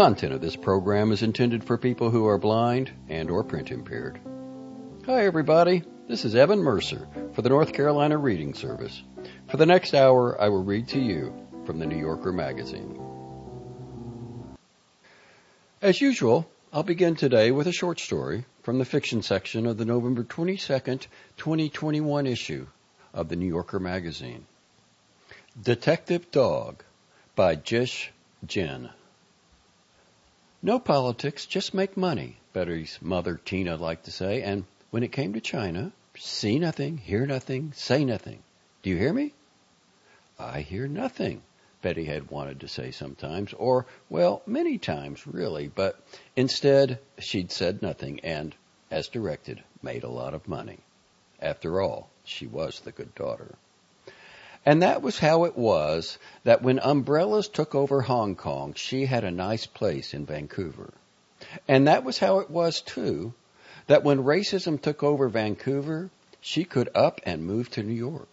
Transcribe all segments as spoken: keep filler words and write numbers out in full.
content of this program is intended for people who are blind and or print impaired. Hi everybody, this is Evan Mercer for the North Carolina Reading Service. For the next hour, I will read to you from the New Yorker magazine. As usual, I'll begin today with a short story from the fiction section of the November twenty-second, twenty twenty-one issue of the New Yorker magazine. Detective Dog by Jish Jin. No politics, just make money, Betty's mother Tina liked to say, and when it came to China, see nothing, hear nothing, say nothing. Do you hear me? I hear nothing, Betty had wanted to say sometimes, or, well, many times, really, but instead she'd said nothing and, as directed, made a lot of money. After all, she was the good daughter. And that was how it was that when umbrellas took over Hong Kong, she had a nice place in Vancouver. And that was how it was, too, that when racism took over Vancouver, she could up and move to New York.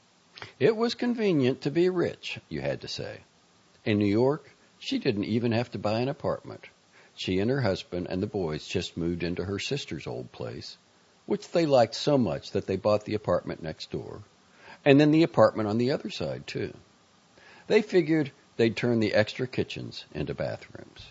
It was convenient to be rich, you had to say. In New York, she didn't even have to buy an apartment. She and her husband and the boys just moved into her sister's old place, which they liked so much that they bought the apartment next door. And then the apartment on the other side, too. They figured they'd turn the extra kitchens into bathrooms.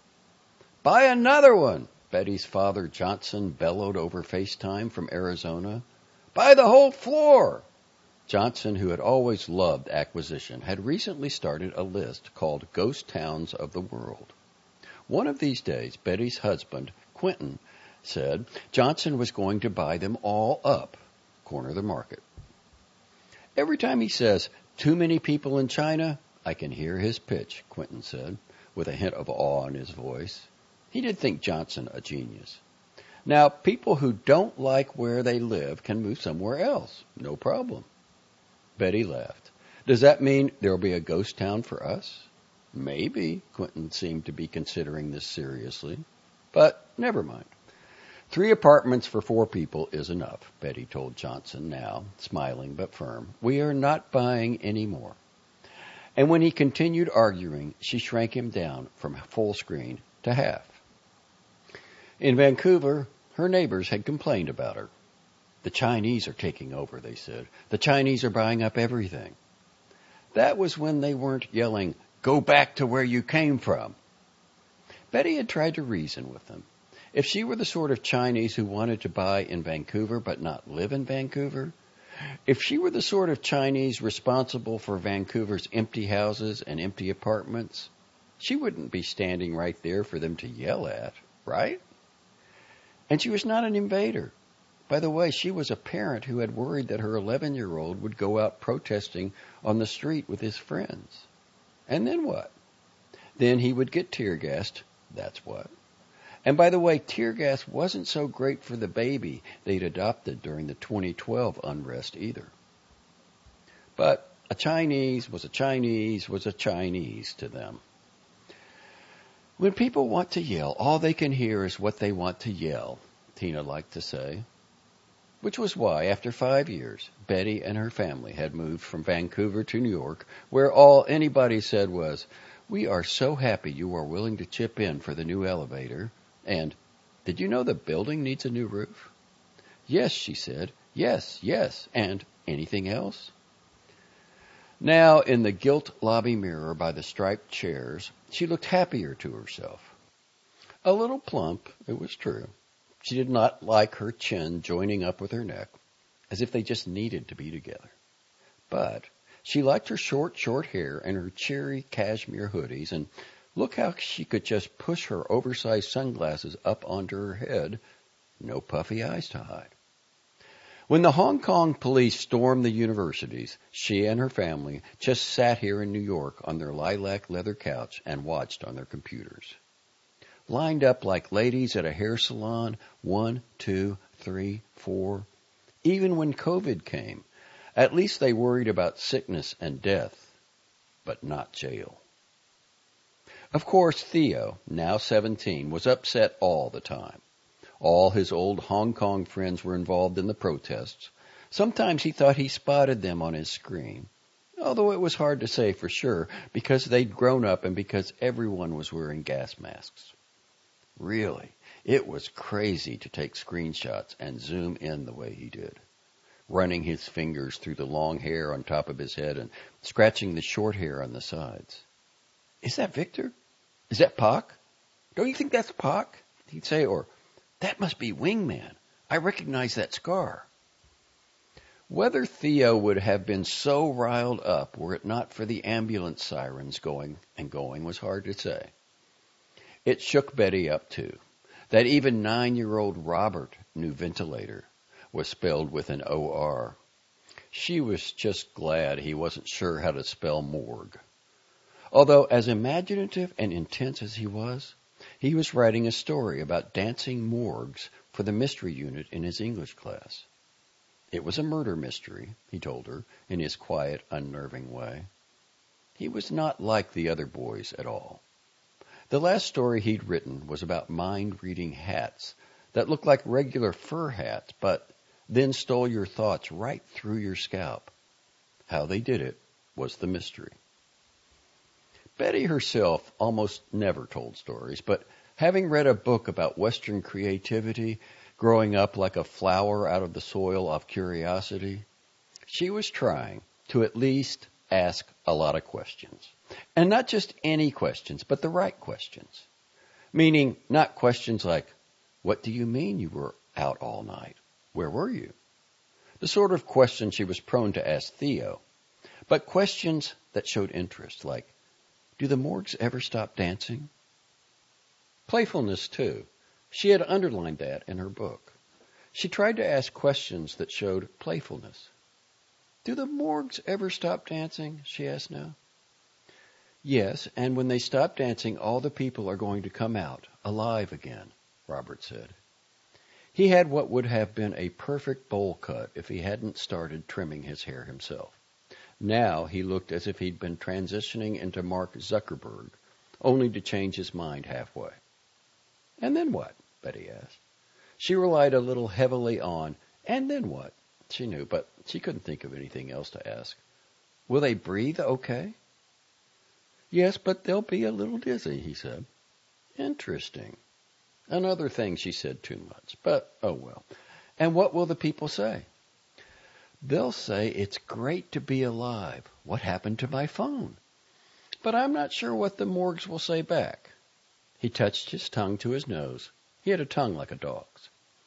Buy another one, Betty's father Johnson bellowed over FaceTime from Arizona. Buy the whole floor. Johnson, who had always loved acquisition, had recently started a list called Ghost Towns of the World. One of these days, Betty's husband, Quentin, said Johnson was going to buy them all up, corner the market. Every time he says, too many people in China, I can hear his pitch, Quentin said, with a hint of awe in his voice. He did think Johnson a genius. Now, people who don't like where they live can move somewhere else. No problem. Betty laughed. Does that mean there'll be a ghost town for us? Maybe, Quentin seemed to be considering this seriously. But never mind. Three apartments for four people is enough, Betty told Johnson now, smiling but firm. We are not buying any more. And when he continued arguing, she shrank him down from full screen to half. In Vancouver, her neighbors had complained about her. The Chinese are taking over, they said. The Chinese are buying up everything. That was when they weren't yelling, go back to where you came from. Betty had tried to reason with them. If she were the sort of Chinese who wanted to buy in Vancouver but not live in Vancouver, if she were the sort of Chinese responsible for Vancouver's empty houses and empty apartments, she wouldn't be standing right there for them to yell at, right? And she was not an invader. By the way, she was a parent who had worried that her eleven-year-old would go out protesting on the street with his friends. And then what? Then he would get tear-gassed, that's what. And by the way, tear gas wasn't so great for the baby they'd adopted during the twenty twelve unrest either. But a Chinese was a Chinese was a Chinese to them. When people want to yell, all they can hear is what they want to yell, Tina liked to say. Which was why, after five years, Betty and her family had moved from Vancouver to New York, where all anybody said was, we are so happy you are willing to chip in for the new elevator. And, did you know the building needs a new roof? Yes, she said. Yes, yes. And anything else? Now, in the gilt lobby mirror by the striped chairs, she looked happier to herself. A little plump, it was true. She did not like her chin joining up with her neck, as if they just needed to be together. But she liked her short, short hair and her cheery cashmere hoodies, and look how she could just push her oversized sunglasses up onto her head, no puffy eyes to hide. When the Hong Kong police stormed the universities, she and her family just sat here in New York on their lilac leather couch and watched on their computers. Lined up like ladies at a hair salon, one, two, three, four. Even when COVID came, at least they worried about sickness and death, but not jail. Of course, Theo, now seventeen, was upset all the time. All his old Hong Kong friends were involved in the protests. Sometimes he thought he spotted them on his screen. although it was hard to say for sure because they'd grown up and because everyone was wearing gas masks. Really, it was crazy to take screenshots and zoom in the way he did, running his fingers through the long hair on top of his head and scratching the short hair on the sides. Is that Victor? Is that Pac? Don't you think that's Pac? He'd say, or that must be Wingman. I recognize that scar. Whether Theo would have been so riled up were it not for the ambulance sirens going and going was hard to say. It shook Betty up, too, that even nine-year-old Robert knew ventilator was spelled with an O R. She was just glad he wasn't sure how to spell morgue. Although as imaginative and intense as he was, he was writing a story about dancing morgues for the mystery unit in his English class. It was a murder mystery, he told her, in his quiet, unnerving way. He was not like the other boys at all. The last story he'd written was about mind-reading hats that looked like regular fur hats, but then stole your thoughts right through your scalp. How they did it was the mystery. Betty herself almost never told stories, but having read a book about Western creativity, growing up like a flower out of the soil of curiosity, she was trying to at least ask a lot of questions. And not just any questions, but the right questions. Meaning not questions like, what do you mean you were out all night? Where were you? The sort of questions she was prone to ask Theo, but questions that showed interest, like, do the morgues ever stop dancing? Playfulness, too. She had underlined that in her book. She tried to ask questions that showed playfulness. Do the morgues ever stop dancing? She asked now. Yes, and when they stop dancing, all the people are going to come out, alive again, Robert said. He had what would have been a perfect bowl cut if he hadn't started trimming his hair himself. Now he looked as if he'd been transitioning into Mark Zuckerberg, only to change his mind halfway. And then what? Betty asked. She relied a little heavily on, and then what? She knew, but she couldn't think of anything else to ask. Will they breathe okay? Yes, but they'll be a little dizzy, he said. Interesting. Another thing she said too much, but oh well. And what will the people say? They'll say it's great to be alive. What happened to my phone? But I'm not sure what the morgues will say back. He touched his tongue to his nose. He had a tongue like a dog's.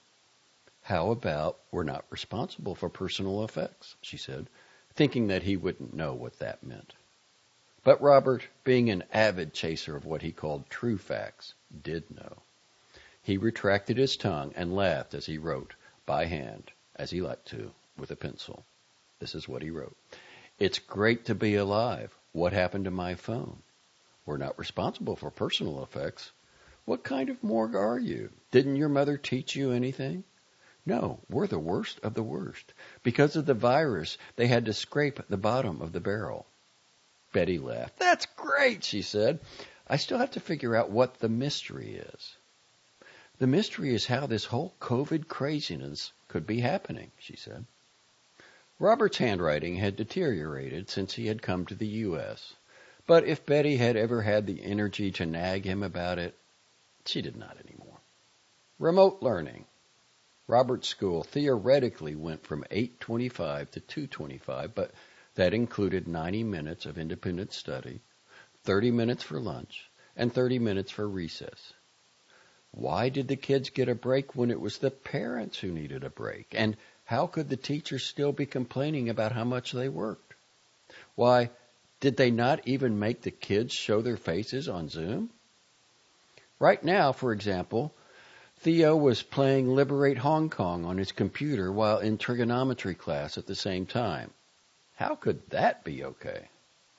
How about we're not responsible for personal effects, she said, thinking that he wouldn't know what that meant. But Robert, being an avid chaser of what he called true facts, did know. He retracted his tongue and laughed as he wrote, by hand, as he liked to, with a pencil. This is what he wrote. It's great to be alive. What happened to my phone? We're not responsible for personal effects. What kind of morgue are you? Didn't your mother teach you anything? No, we're the worst of the worst. Because of the virus, they had to scrape the bottom of the barrel. Betty laughed. That's great, she said. I still have to figure out what the mystery is. The mystery is how this whole COVID craziness could be happening, she said. Robert's handwriting had deteriorated since he had come to the U S, but if Betty had ever had the energy to nag him about it, she did not anymore. Remote learning. Robert's school theoretically went from eight twenty-five to two twenty-five, but that included ninety minutes of independent study, thirty minutes for lunch, and thirty minutes for recess. Why did the kids get a break when it was the parents who needed a break? And how could the teachers still be complaining about how much they worked? Why, did they not even make the kids show their faces on Zoom? Right now, for example, Theo was playing Liberate Hong Kong on his computer while in trigonometry class at the same time. How could that be okay?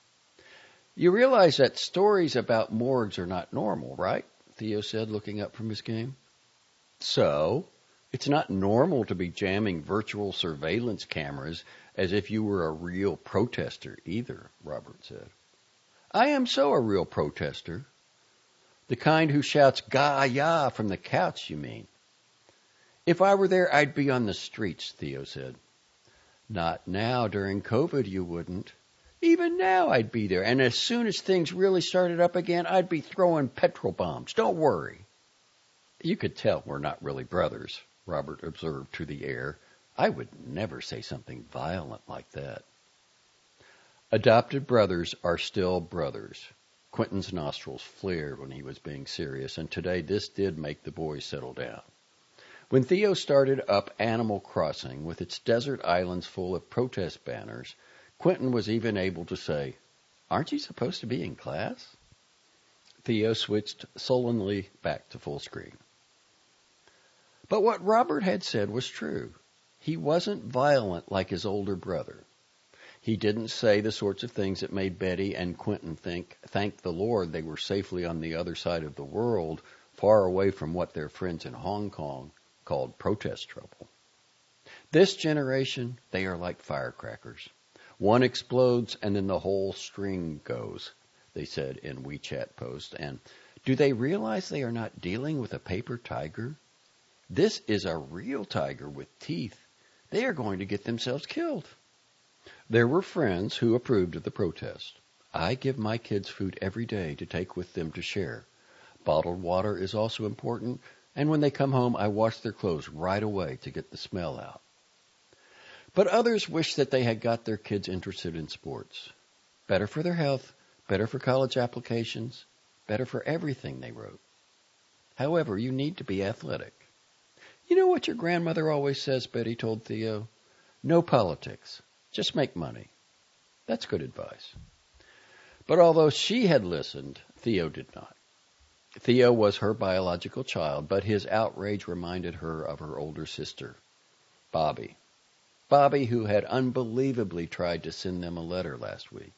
You realize that stories about morgues are not normal, right? Theo said, looking up from his game. So, it's not normal to be jamming virtual surveillance cameras as if you were a real protester either, Robert said. I am so a real protester. The kind who shouts Gaia from the couch, you mean? If I were there, I'd be on the streets, Theo said. Not now, during COVID you wouldn't. Even now I'd be there, and as soon as things really started up again, I'd be throwing petrol bombs. Don't worry. You could tell we're not really brothers, Robert observed to the air. I would never say something violent like that. Adopted brothers are still brothers. Quentin's nostrils flared when he was being serious, and today this did make the boys settle down. When Theo started up Animal Crossing with its desert islands full of protest banners, Quentin was even able to say, "Aren't you supposed to be in class?" Theo switched sullenly back to full screen. But what Robert had said was true. He wasn't violent like his older brother. He didn't say the sorts of things that made Betty and Quentin think, thank the Lord they were safely on the other side of the world, far away from what their friends in Hong Kong called protest trouble. This generation, they are like firecrackers. One explodes and then the whole string goes, they said in WeChat posts. And do they realize they are not dealing with a paper tiger? This is a real tiger with teeth. They are going to get themselves killed. There were friends who approved of the protest. I give my kids food every day to take with them to share. Bottled water is also important, and when they come home, I wash their clothes right away to get the smell out. But others wish that they had got their kids interested in sports. Better for their health, better for college applications, better for everything, they wrote. However, you need to be athletic. You know what your grandmother always says, Betty told Theo? No politics. Just make money. That's good advice. But although she had listened, Theo did not. Theo was her biological child, but his outrage reminded her of her older sister, Bobby. Bobby, who had unbelievably tried to send them a letter last week.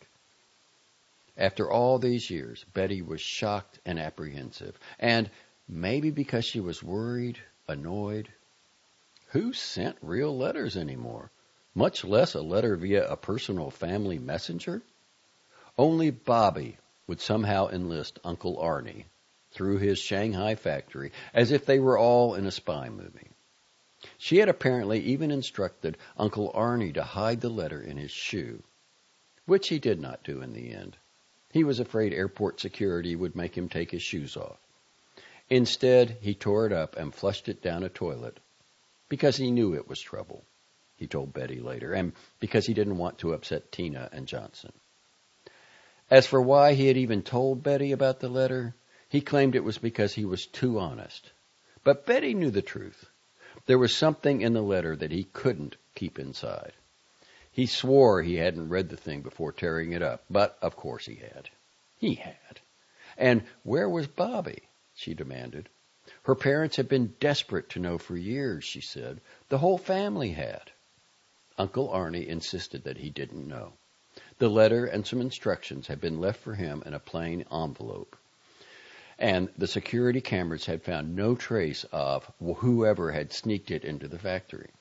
After all these years, Betty was shocked and apprehensive, and maybe because she was worried, annoyed. Who sent real letters anymore? Much less a letter via a personal family messenger? Only Bobby would somehow enlist Uncle Arnie through his Shanghai factory as if they were all in a spy movie. She had apparently even instructed Uncle Arnie to hide the letter in his shoe, which he did not do in the end. He was afraid airport security would make him take his shoes off. Instead, he tore it up and flushed it down a toilet because he knew it was trouble, he told Betty later, and because he didn't want to upset Tina and Johnson. As for why he had even told Betty about the letter, he claimed it was because he was too honest. But Betty knew the truth. There was something in the letter that he couldn't keep inside. He swore he hadn't read the thing before tearing it up, but of course he had. He had. And where was Bobby? She demanded. Her parents had been desperate to know for years, she said. The whole family had. Uncle Arnie insisted that he didn't know. The letter and some instructions had been left for him in a plain envelope. And the security cameras had found no trace of whoever had sneaked it into the factory.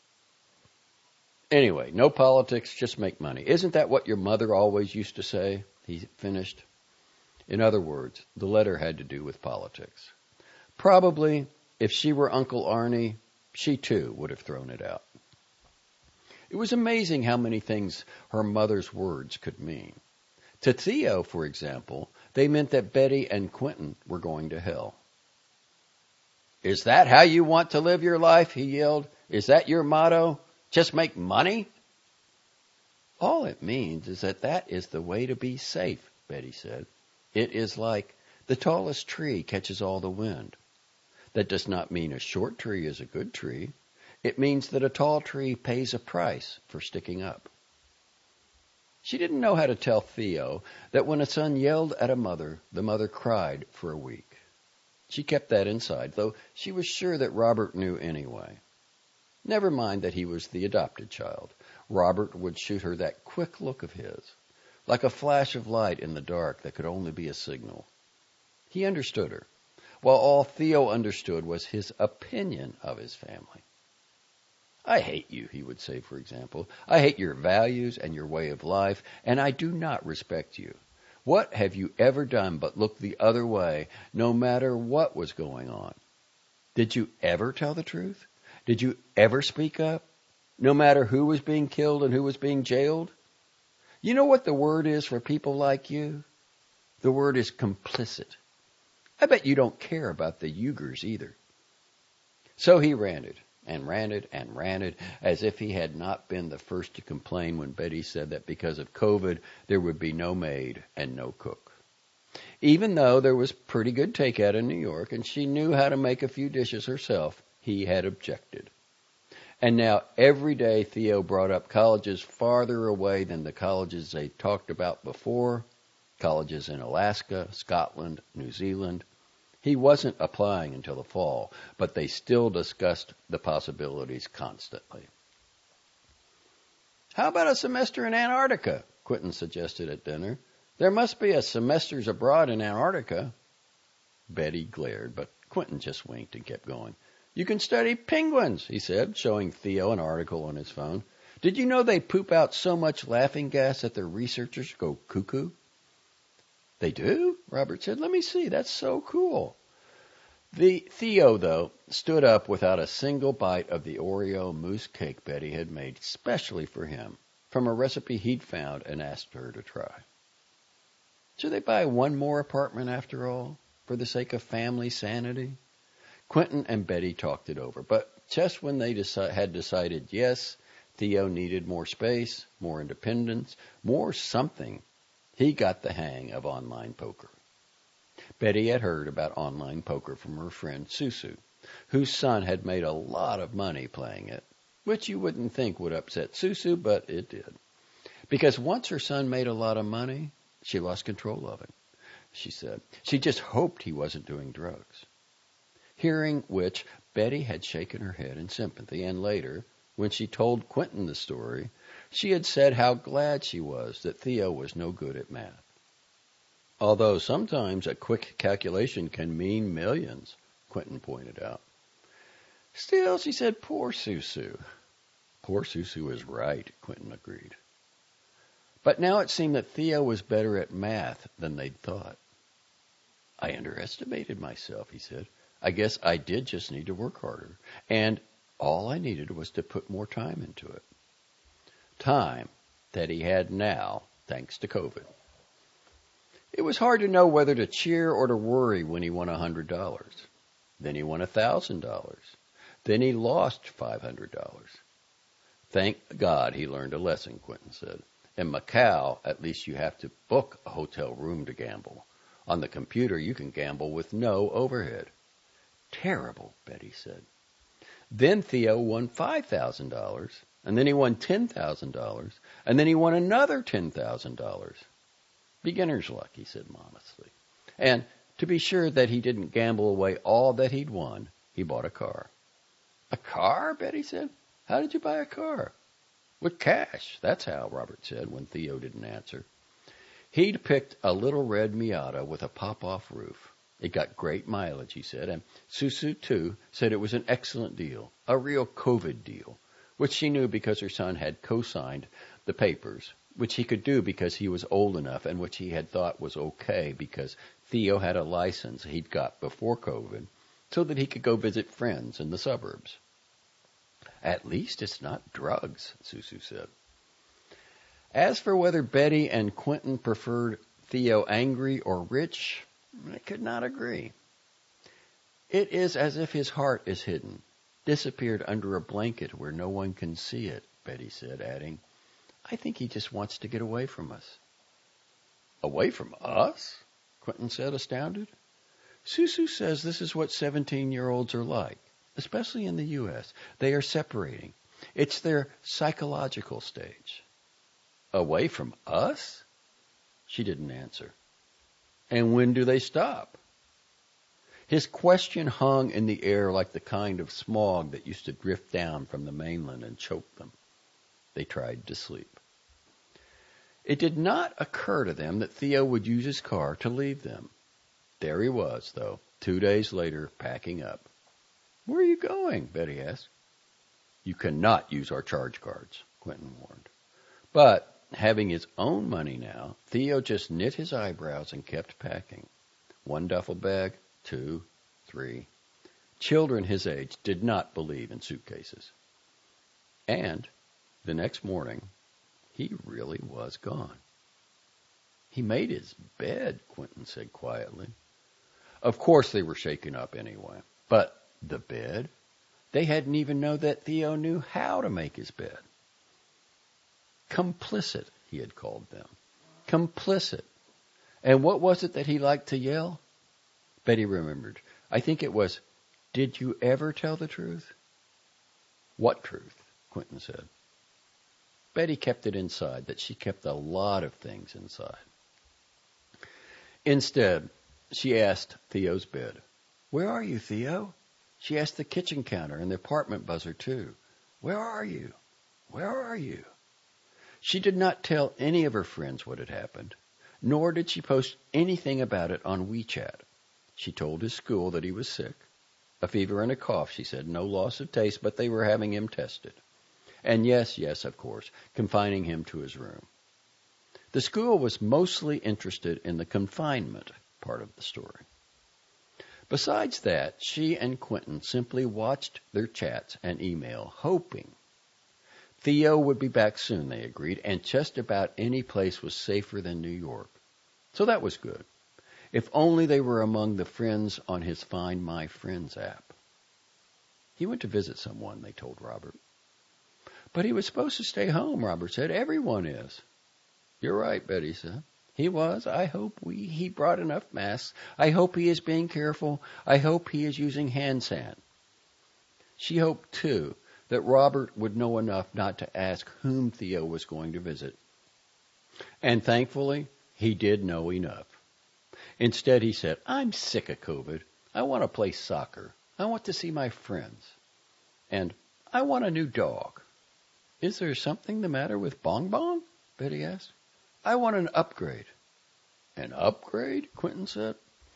Anyway, no politics, just make money. Isn't that what your mother always used to say? He finished. In other words, the letter had to do with politics. Probably, if she were Uncle Arnie, she too would have thrown it out. It was amazing how many things her mother's words could mean. To Theo, for example, they meant that Betty and Quentin were going to hell. Is that how you want to live your life? He yelled. Is that your motto? Just make money? All it means is that that is the way to be safe, Betty said. It is like the tallest tree catches all the wind. That does not mean a short tree is a good tree. It means that a tall tree pays a price for sticking up. She didn't know how to tell Theo that when a son yelled at a mother, the mother cried for a week. She kept that inside, though she was sure that Robert knew anyway. Never mind that he was the adopted child. Robert would shoot her that quick look of his, like a flash of light in the dark that could only be a signal. He understood her, while all Theo understood was his opinion of his family. I hate you, he would say, for example. I hate your values and your way of life, and I do not respect you. What have you ever done but look the other way, no matter what was going on? Did you ever tell the truth? Did you ever speak up, no matter who was being killed and who was being jailed? You know what the word is for people like you? The word is complicit. I bet you don't care about the Uyghurs either. So he ranted and ranted and ranted as if he had not been the first to complain when Betty said that because of COVID there would be no maid and no cook. Even though there was pretty good takeout in New York and she knew how to make a few dishes herself, he had objected. And now every day Theo brought up colleges farther away than the colleges they talked about before, colleges in Alaska, Scotland, New Zealand. He wasn't applying until the fall, but they still discussed the possibilities constantly. How about a semester in Antarctica? Quentin suggested at dinner. There must be a semesters abroad in Antarctica. Betty glared, but Quentin just winked and kept going. You can study penguins, he said, showing Theo an article on his phone. Did you know they poop out so much laughing gas that their researchers go cuckoo? They do? Robert said. Let me see. That's so cool. The Theo, though, stood up without a single bite of the Oreo mousse cake Betty had made specially for him from a recipe he'd found and asked her to try. Should they buy one more apartment after all, for the sake of family sanity? Quentin and Betty talked it over, but just when they deci- had decided yes, Theo needed more space, more independence, more something, he got the hang of online poker. Betty had heard about online poker from her friend Susu, whose son had made a lot of money playing it, which you wouldn't think would upset Susu, but it did. Because once her son made a lot of money, she lost control of it, she said. She just hoped he wasn't doing drugs. Hearing which, Betty had shaken her head in sympathy, and later, when she told Quentin the story, she had said how glad she was that Theo was no good at math. Although sometimes a quick calculation can mean millions, Quentin pointed out. Still, she said, poor Susu. Poor Susu is right, Quentin agreed. But now it seemed that Theo was better at math than they'd thought. I underestimated myself, he said. I guess I did just need to work harder, and all I needed was to put more time into it. Time that he had now, thanks to COVID. It was hard to know whether to cheer or to worry when he won one hundred dollars. Then he won one thousand dollars. Then he lost five hundred dollars. Thank God he learned a lesson, Quentin said. In Macau, at least you have to book a hotel room to gamble. On the computer, you can gamble with no overhead. Terrible, Betty said. Then Theo won five thousand dollars, and then he won ten thousand dollars, and then he won another ten thousand dollars. Beginner's luck, he said modestly. And to be sure that he didn't gamble away all that he'd won, he bought a car. A car, Betty said. How did you buy a car? With cash, that's how, Robert said when Theo didn't answer. He'd picked a little red Miata with a pop-off roof. It got great mileage, he said, and Susu, too, said it was an excellent deal, a real COVID deal, which she knew because her son had co-signed the papers, which he could do because he was old enough and which he had thought was okay because Theo had a license he'd got before COVID so that he could go visit friends in the suburbs. At least it's not drugs, Susu said. As for whether Betty and Quentin preferred Theo angry or rich, I could not agree. It is as if his heart is hidden, disappeared under a blanket where no one can see it, Betty said, adding, I think he just wants to get away from us. Away from us? Quentin said, astounded. Susu says this is what seventeen-year-olds are like, especially in the U S They are separating. It's their psychological stage. Away from us? She didn't answer. And when do they stop? His question hung in the air like the kind of smog that used to drift down from the mainland and choke them. They tried to sleep. It did not occur to them that Theo would use his car to leave them. There he was, though, two days later, packing up. Where are you going? Betty asked. You cannot use our charge cards, Quentin warned. But having his own money now, Theo just knit his eyebrows and kept packing. One duffel bag, two, three. Children his age did not believe in suitcases. And the next morning, He really was gone. He made his bed, Quentin said quietly. Of course they were shaken up anyway. But the bed? They hadn't even known that Theo knew how to make his bed. Complicit, he had called them. Complicit. And what was it that he liked to yell? Betty remembered. I think it was, "Did you ever tell the truth?" What truth? Quentin said. Betty kept it inside, that she kept a lot of things inside. Instead, she asked Theo's bed, "Where are you, Theo?" She asked the kitchen counter and the apartment buzzer, too. "Where are you? Where are you?" She did not tell any of her friends what had happened, nor did she post anything about it on WeChat. She told his school that he was sick. A fever and a cough, she said, no loss of taste, but they were having him tested. And yes, yes, of course, confining him to his room. The school was mostly interested in the confinement part of the story. Besides that, she and Quentin simply watched their chats and email, hoping. Theo would be back soon, they agreed, and just about any place was safer than New York. So that was good. If only they were among the friends on his Find My Friends app. He went to visit someone, they told Robert. But he was supposed to stay home, Robert said. Everyone is. You're right, Betty said. He was. I hope we, he brought enough masks. I hope he is being careful. I hope he is using hand sand. She hoped, too, that Robert would know enough not to ask whom Theo was going to visit. And thankfully, he did know enough. Instead, he said, "I'm sick of COVID. I want to play soccer. I want to see my friends. And I want a new dog." "Is there something the matter with Bong Bong?" Betty asked. "I want an upgrade." "An upgrade?" Quentin said.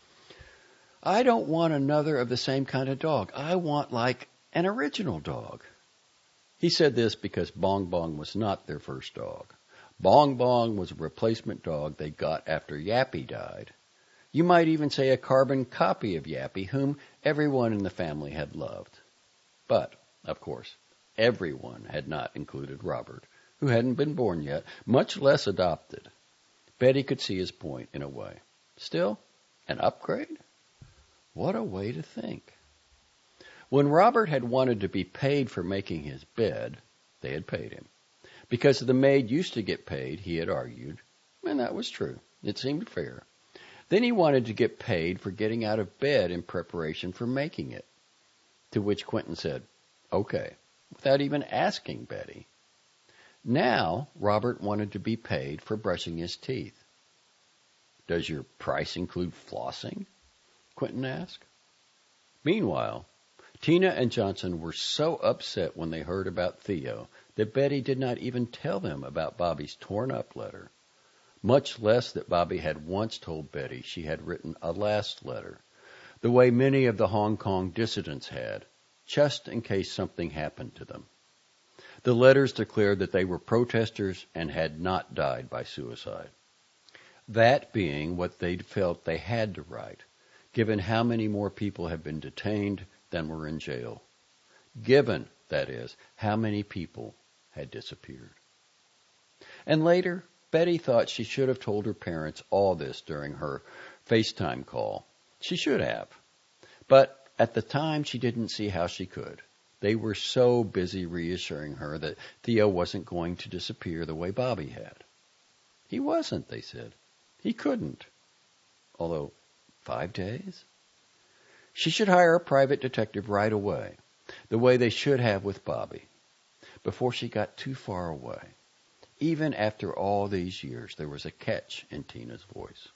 "I don't want another of the same kind of dog. I want, like, an original dog." He said this because Bong Bong was not their first dog. Bong Bong was a replacement dog they got after Yappy died. You might even say a carbon copy of Yappy, whom everyone in the family had loved. But, of course, everyone had not included Robert, who hadn't been born yet, much less adopted. Betty could see his point in a way. Still, an upgrade? What a way to think. When Robert had wanted to be paid for making his bed, they had paid him. Because the maid used to get paid, he had argued, and that was true. It seemed fair. Then he wanted to get paid for getting out of bed in preparation for making it. To which Quentin said, "Okay," without even asking Betty. Now, Robert wanted to be paid for brushing his teeth. "Does your price include flossing?" Quentin asked. Meanwhile, Tina and Johnson were so upset when they heard about Theo that Betty did not even tell them about Bobby's torn-up letter, much less that Bobby had once told Betty she had written a last letter, the way many of the Hong Kong dissidents had, just in case something happened to them. The letters declared that they were protesters and had not died by suicide. That being what they felt they had to write, given how many more people had been detained than were in jail. Given, that is, how many people had disappeared. And later, Betty thought she should have told her parents all this during her FaceTime call. She should have. But at the time, she didn't see how she could. They were so busy reassuring her that Theo wasn't going to disappear the way Bobby had. He wasn't, they said. He couldn't. Although, five days? She should hire a private detective right away, the way they should have with Bobby, before she got too far away. Even after all these years, there was a catch in Tina's voice.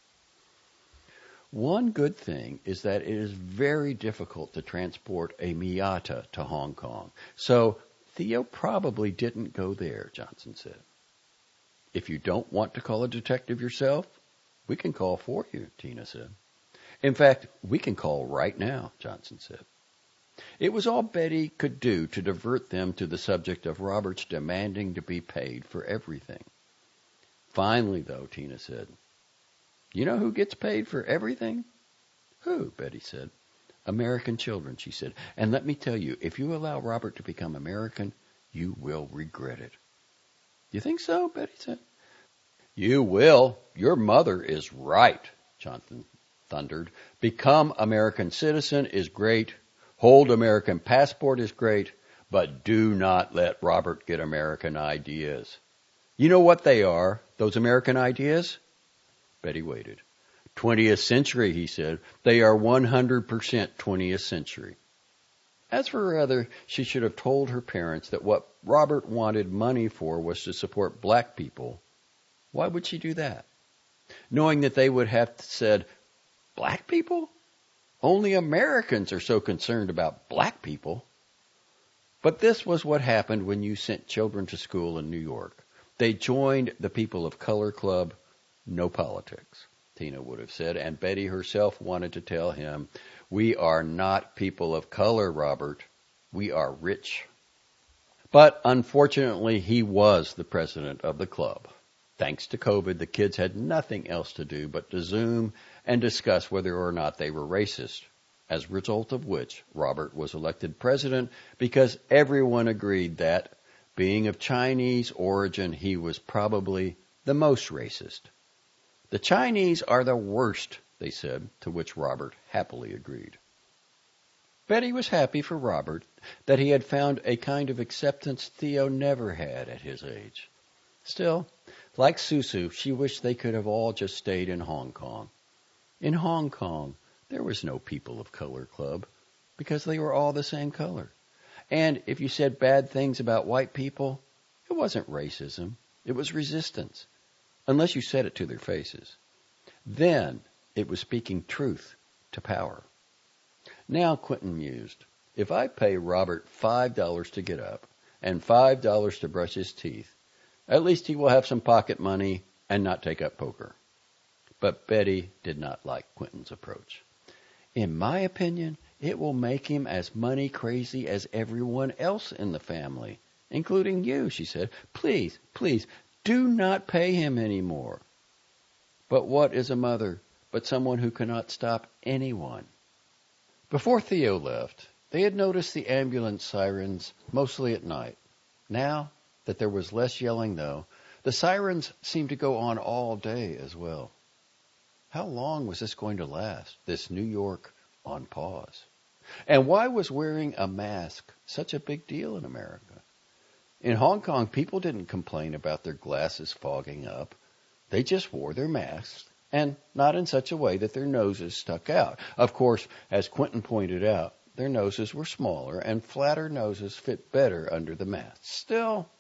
One good thing is that it is very difficult to transport a Miata to Hong Kong, so Theo probably didn't go there, Johnson said. If you don't want to call a detective yourself, we can call for you, Tina said. In fact, we can call right now, Johnson said. It was all Betty could do to divert them to the subject of Robert's demanding to be paid for everything. Finally, though, Tina said, "You know who gets paid for everything?" "Who?" Betty said. "American children," she said. "And let me tell you, if you allow Robert to become American, you will regret it." You think so? Betty said. You will. Your mother is right, Jonathan thundered. Become American citizen is great. Hold American passport is great. But do not let Robert get American ideas. You know what they are, those American ideas? Betty waited. twentieth century, he said. They are one hundred percent twentieth century. As for rather, she should have told her parents that what Robert wanted money for was to support black people. Why would she do that? Knowing that they would have said, black people? Only Americans are so concerned about black people. But this was what happened when you sent children to school in New York. They joined the People of Color Club. No politics, Tina would have said, and Betty herself wanted to tell him, we are not people of color, Robert. We are rich. But unfortunately, he was the president of the club. Thanks to COVID, the kids had nothing else to do but to Zoom and discuss whether or not they were racist, as a result of which Robert was elected president because everyone agreed that, being of Chinese origin, he was probably the most racist. The Chinese are the worst, they said, to which Robert happily agreed. Betty was happy for Robert that he had found a kind of acceptance Theo never had at his age. Still, like Susu, she wished they could have all just stayed in Hong Kong. In Hong Kong, there was no People of Color Club because they were all the same color. And if you said bad things about white people, it wasn't racism, it was resistance, unless you said it to their faces. Then it was speaking truth to power. Now, Quentin mused, if I pay Robert five dollars to get up and five dollars to brush his teeth, at least he will have some pocket money and not take up poker. But Betty did not like Quentin's approach. In my opinion, it will make him as money crazy as everyone else in the family, including you, she said. Please, please, do not pay him any more. But what is a mother but someone who cannot stop anyone? Before Theo left, they had noticed the ambulance sirens mostly at night. Now that there was less yelling, though, the sirens seemed to go on all day as well. How long was this going to last, this New York on pause? And why was wearing a mask such a big deal in America? In Hong Kong, people didn't complain about their glasses fogging up. They just wore their masks, and not in such a way that their noses stuck out. Of course, as Quentin pointed out, their noses were smaller, and flatter noses fit better under the mask. Still,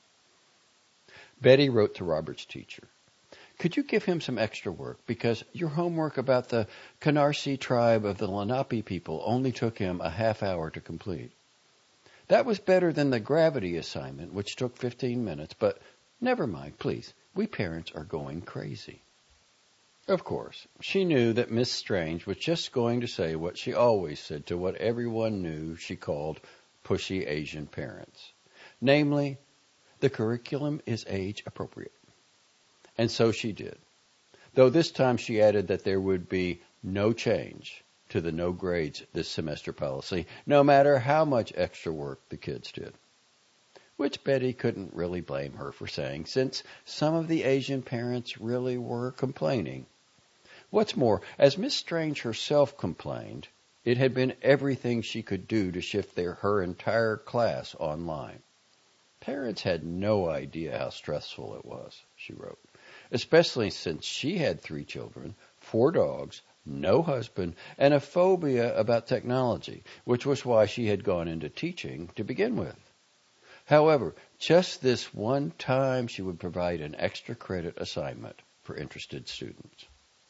Betty wrote to Robert's teacher, could you give him some extra work, because your homework about the Canarsie tribe of the Lenape people only took him a half hour to complete. That was better than the gravity assignment, which took fifteen minutes, but never mind, please. We parents are going crazy. Of course, she knew that Miss Strange was just going to say what she always said to what everyone knew she called pushy Asian parents. Namely, the curriculum is age appropriate. And so she did, though this time she added that there would be no change to the no grades this semester policy, no matter how much extra work the kids did. Which Betty couldn't really blame her for saying, since some of the Asian parents really were complaining. What's more, as Miss Strange herself complained, it had been everything she could do to shift their, her entire class online. Parents had no idea how stressful it was, she wrote, especially since she had three children, four dogs, no husband, and a phobia about technology, which was why she had gone into teaching to begin with. However, just this one time she would provide an extra credit assignment for interested students.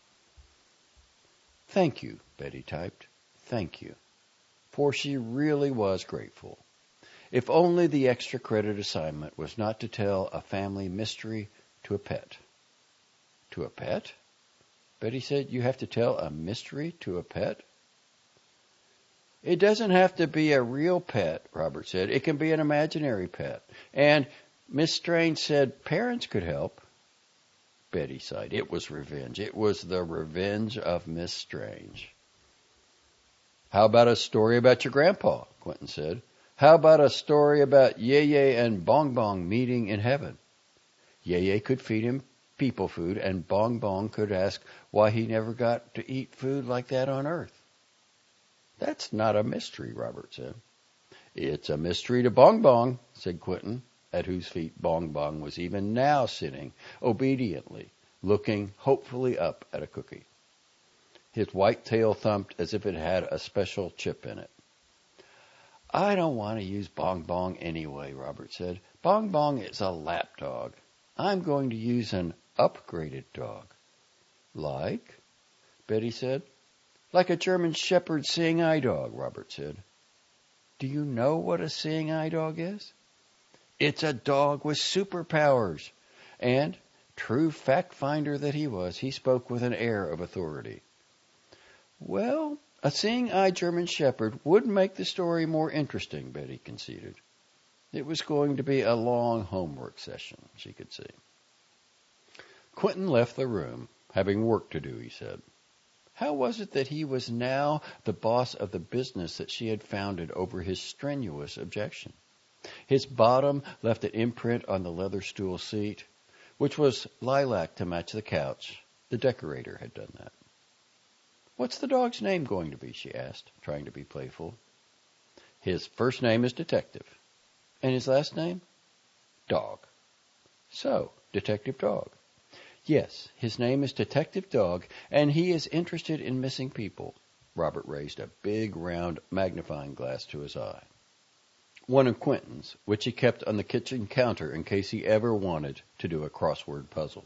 Thank you, Betty typed. Thank you. For she really was grateful. If only the extra credit assignment was not to tell a family mystery to a pet. To a pet? Betty said, you have to tell a mystery to a pet? It doesn't have to be a real pet, Robert said. It can be an imaginary pet. And Miss Strange said parents could help. Betty sighed. It was revenge. It was the revenge of Miss Strange. How about a story about your grandpa? Quentin said. How about a story about Ye Ye and Bong Bong meeting in heaven? Yeye could feed him people food, and Bong Bong could ask why he never got to eat food like that on Earth. That's not a mystery, Robert said. It's a mystery to Bong Bong, said Quentin, at whose feet Bong Bong was even now sitting, obediently, looking hopefully up at a cookie. His white tail thumped as if it had a special chip in it. I don't want to use Bong Bong anyway, Robert said. Bong Bong is a lap dog. I'm going to use an upgraded dog. Like? Betty said. Like a German Shepherd seeing eye dog, Robert said. Do you know what a seeing eye dog is? It's a dog with superpowers. And, true fact finder that he was, he spoke with an air of authority. Well, a seeing eye German Shepherd would make the story more interesting, Betty conceded. It was going to be a long homework session, she could see. Quentin left the room, having work to do, he said. How was it that he was now the boss of the business that she had founded over his strenuous objection? His bottom left an imprint on the leather stool seat, which was lilac to match the couch. The decorator had done that. What's the dog's name going to be, she asked, trying to be playful. His first name is Detective. And his last name? Dog. So, Detective Dog. Yes, his name is Detective Dog, and he is interested in missing people. Robert raised a big, round magnifying glass to his eye. One of Quentin's, which he kept on the kitchen counter in case he ever wanted to do a crossword puzzle.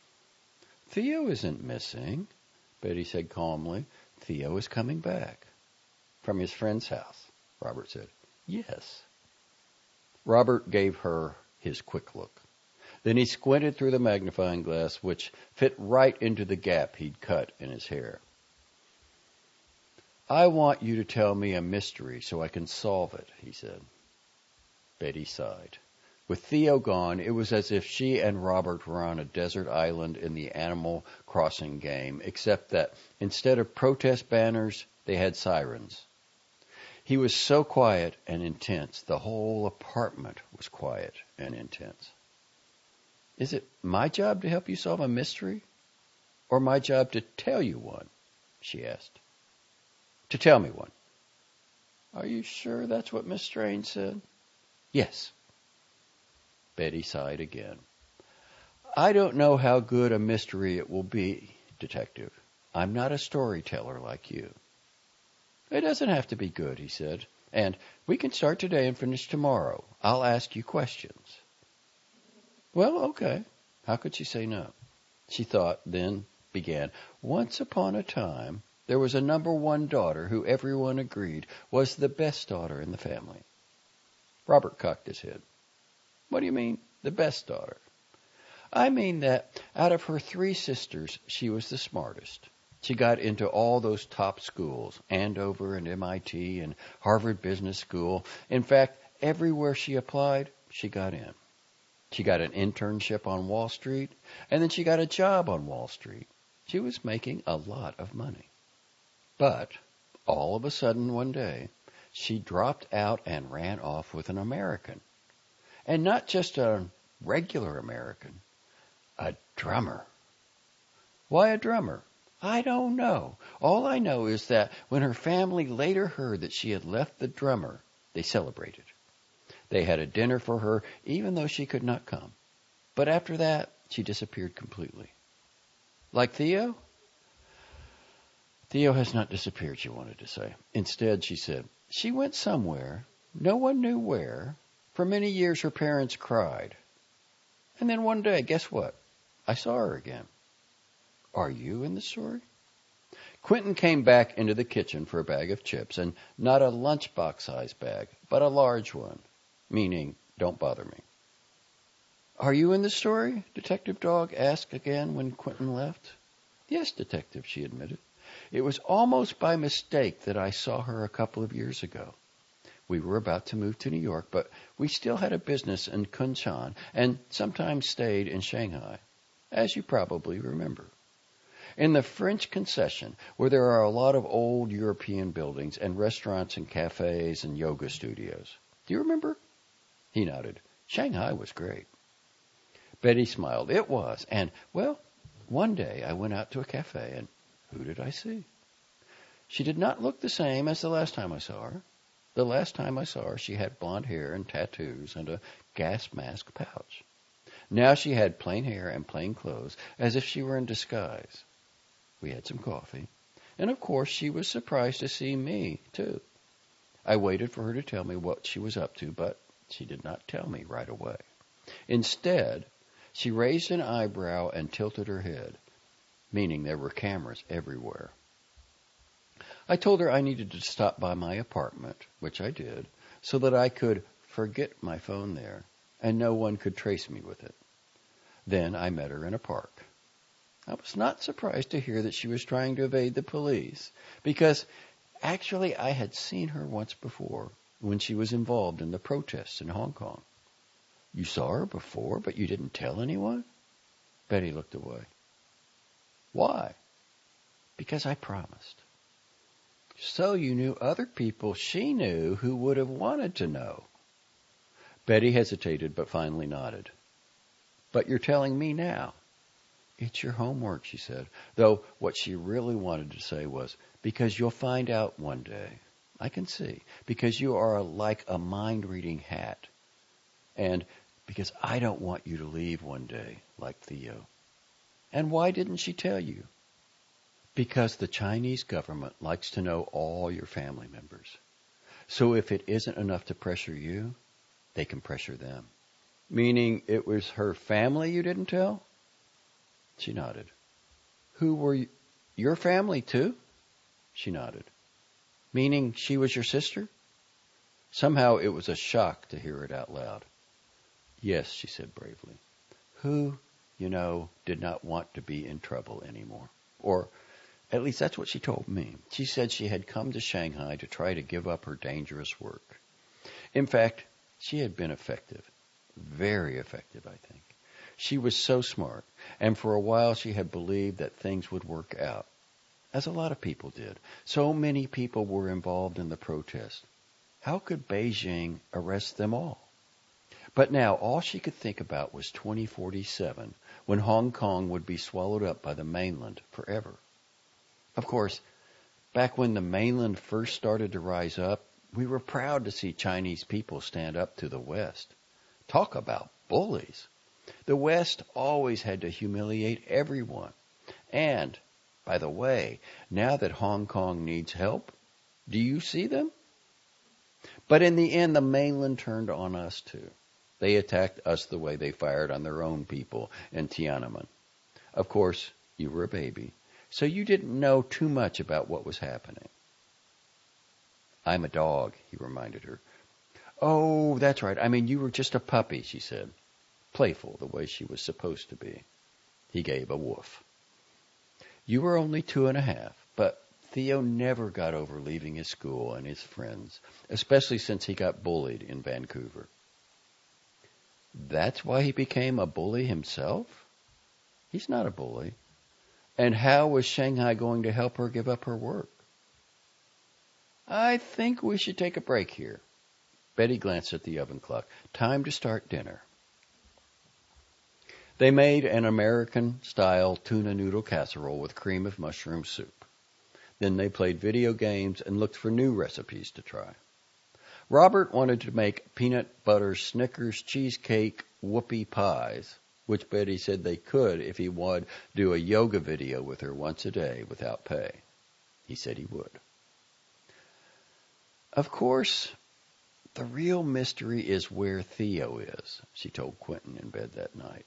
Theo isn't missing, Betty said calmly. Theo is coming back. From his friend's house, Robert said. Yes. Robert gave her his quick look. Then he squinted through the magnifying glass, which fit right into the gap he'd cut in his hair. I want you to tell me a mystery so I can solve it, he said. Betty sighed. With Theo gone, it was as if she and Robert were on a desert island in the Animal Crossing game, except that instead of protest banners, they had sirens. He was so quiet and intense, the whole apartment was quiet and intense. Is it my job to help you solve a mystery, or my job to tell you one? She asked. To tell me one. Are you sure that's what Miss Strange said? Yes. Betty sighed again. I don't know how good a mystery it will be, Detective. I'm not a storyteller like you. It doesn't have to be good, he said. And we can start today and finish tomorrow. I'll ask you questions. Well, okay. How could she say no? She thought, then began. Once upon a time, there was a number one daughter who everyone agreed was the best daughter in the family. Robert cocked his head. What do you mean, the best daughter? I mean that out of her three sisters, she was the smartest. She got into all those top schools, Andover and M I T and Harvard Business School. In fact, everywhere she applied, she got in. She got an internship on Wall Street, and then she got a job on Wall Street. She was making a lot of money. But all of a sudden one day, she dropped out and ran off with an American. And not just a regular American, a drummer. Why a drummer? I don't know. All I know is that when her family later heard that she had left the drummer, they celebrated. They had a dinner for her, even though she could not come. But after that, she disappeared completely. Like Theo? Theo has not disappeared, she wanted to say. Instead, she said, she went somewhere. No one knew where. For many years, her parents cried. And then one day, guess what? I saw her again. Are you in the story? Quentin came back into the kitchen for a bag of chips, and not a lunchbox-sized bag, but a large one, meaning, don't bother me. Are you in the story? Detective Dog asked again when Quentin left. Yes, Detective, she admitted. It was almost by mistake that I saw her a couple of years ago. We were about to move to New York, but we still had a business in Kunshan and sometimes stayed in Shanghai, as you probably remember. In the French concession, where there are a lot of old European buildings and restaurants and cafes and yoga studios. Do you remember? He nodded. Shanghai was great. Betty smiled. It was. And, well, one day I went out to a cafe, and who did I see? She did not look the same as the last time I saw her. The last time I saw her, she had blonde hair and tattoos and a gas mask pouch. Now she had plain hair and plain clothes, as if she were in disguise. We had some coffee, and of course she was surprised to see me, too. I waited for her to tell me what she was up to, but she did not tell me right away. Instead, she raised an eyebrow and tilted her head, meaning there were cameras everywhere. I told her I needed to stop by my apartment, which I did, so that I could forget my phone there, and no one could trace me with it. Then I met her in a park. I was not surprised to hear that she was trying to evade the police, because actually I had seen her once before when she was involved in the protests in Hong Kong. You saw her before, but you didn't tell anyone? Betty looked away. Why? Because I promised. So you knew other people she knew who would have wanted to know. Betty hesitated, but finally nodded. But you're telling me now. It's your homework, she said, though what she really wanted to say was, because you'll find out one day. I can see. Because you are like a mind-reading hat. And because I don't want you to leave one day like Theo. And why didn't she tell you? Because the Chinese government likes to know all your family members. So if it isn't enough to pressure you, they can pressure them. Meaning it was her family you didn't tell? She nodded. Who were you? Your family too? She nodded. Meaning she was your sister? Somehow it was a shock to hear it out loud. Yes, she said bravely. Who, you know, did not want to be in trouble anymore. Or at least that's what she told me. She said she had come to Shanghai to try to give up her dangerous work. In fact, she had been effective. Very effective, I think. She was so smart, and for a while she had believed that things would work out, as a lot of people did. So many people were involved in the protest. How could Beijing arrest them all? But now all she could think about was twenty forty-seven, when Hong Kong would be swallowed up by the mainland forever. Of course, back when the mainland first started to rise up, we were proud to see Chinese people stand up to the West. Talk about bullies. The West always had to humiliate everyone. And, by the way, now that Hong Kong needs help, do you see them? But in the end, the mainland turned on us too. They attacked us the way they fired on their own people in Tiananmen. Of course, you were a baby, so you didn't know too much about what was happening. I'm a dog, he reminded her. Oh, that's right. I mean, you were just a puppy, she said, playful the way she was supposed to be. He gave a woof. You were only two and a half, but Theo never got over leaving his school and his friends, especially since he got bullied in Vancouver. That's why he became a bully himself? He's not a bully. And how was Shanghai going to help her give up her work? I think we should take a break here. Betty glanced at the oven clock. Time to start dinner. They made an American-style tuna noodle casserole with cream of mushroom soup. Then they played video games and looked for new recipes to try. Robert wanted to make peanut butter Snickers cheesecake whoopie pies, which Betty said they could if he would do a yoga video with her once a day without pay. He said he would. Of course, the real mystery is where Theo is, she told Quentin in bed that night.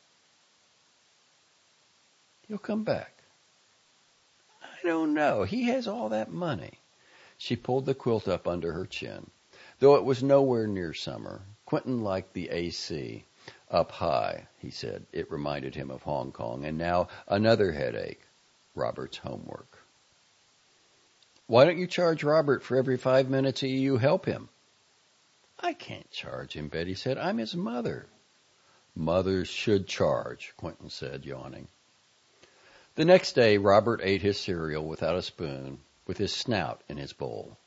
He'll come back. I don't know. He has all that money. She pulled the quilt up under her chin. Though it was nowhere near summer, Quentin liked the A C up high, he said. It reminded him of Hong Kong. And now another headache, Robert's homework. Why don't you charge Robert for every five minutes you help him? I can't charge him, Betty said. I'm his mother. Mothers should charge, Quentin said, yawning. The next day, Robert ate his cereal without a spoon, with his snout in his bowl.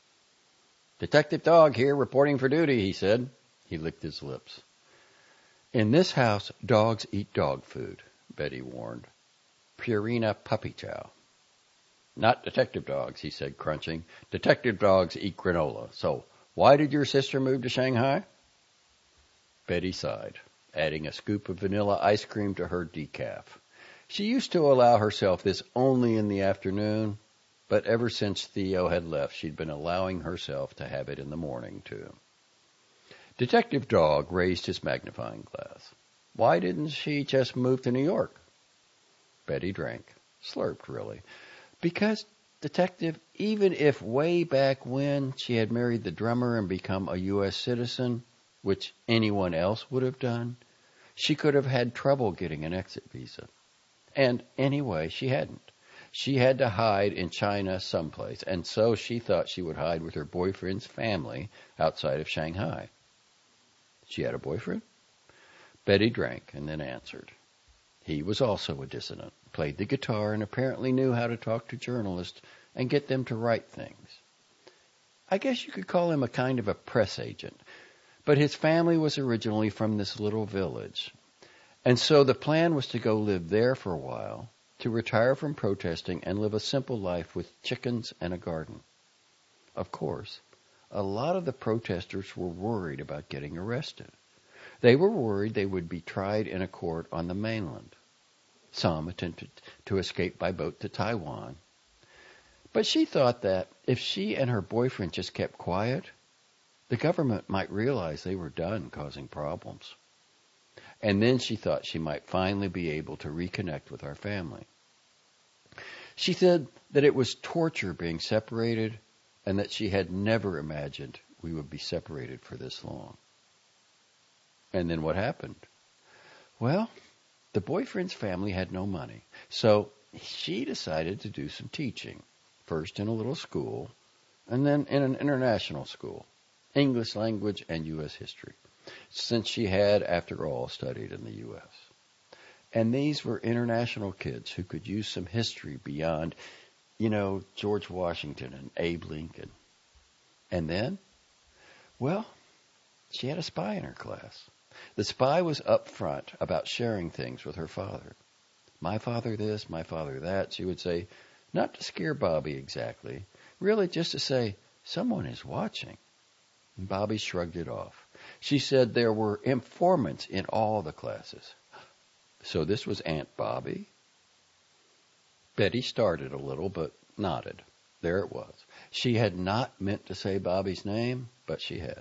Detective Dog here, reporting for duty, he said. He licked his lips. In this house, dogs eat dog food, Betty warned. Purina puppy chow. Not detective dogs, he said, crunching. Detective dogs eat granola. So why did your sister move to Shanghai? Betty sighed, adding a scoop of vanilla ice cream to her decaf. She used to allow herself this only in the afternoon, but ever since Theo had left, she'd been allowing herself to have it in the morning, too. Detective Dog raised his magnifying glass. Why didn't she just move to New York? Betty drank, slurped really. Because, Detective, even if way back when she had married the drummer and become a U S citizen, which anyone else would have done, she could have had trouble getting an exit visa. And anyway, she hadn't. She had to hide in China someplace, and so she thought she would hide with her boyfriend's family outside of Shanghai. She had a boyfriend? Betty drank and then answered. He was also a dissident, played the guitar, and apparently knew how to talk to journalists and get them to write things. I guess you could call him a kind of a press agent. But his family was originally from this little village. And so the plan was to go live there for a while, to retire from protesting and live a simple life with chickens and a garden. Of course, a lot of the protesters were worried about getting arrested. They were worried they would be tried in a court on the mainland. Some attempted to escape by boat to Taiwan. But she thought that if she and her boyfriend just kept quiet, the government might realize they were done causing problems. And then she thought she might finally be able to reconnect with our family. She said that it was torture being separated and that she had never imagined we would be separated for this long. And then what happened? Well, the boyfriend's family had no money, so she decided to do some teaching, first in a little school, and then in an international school, English language and U S history, since she had, after all, studied in the U S. And these were international kids who could use some history beyond, you know, George Washington and Abe Lincoln. And then, well, she had a spy in her class. The spy was up front about sharing things with her father. My father this, my father that, she would say, not to scare Bobby exactly, really just to say, someone is watching. And Bobby shrugged it off. She said there were informants in all the classes. So this was Aunt Bobby? Betty started a little, but nodded. There it was. She had not meant to say Bobby's name, but she had.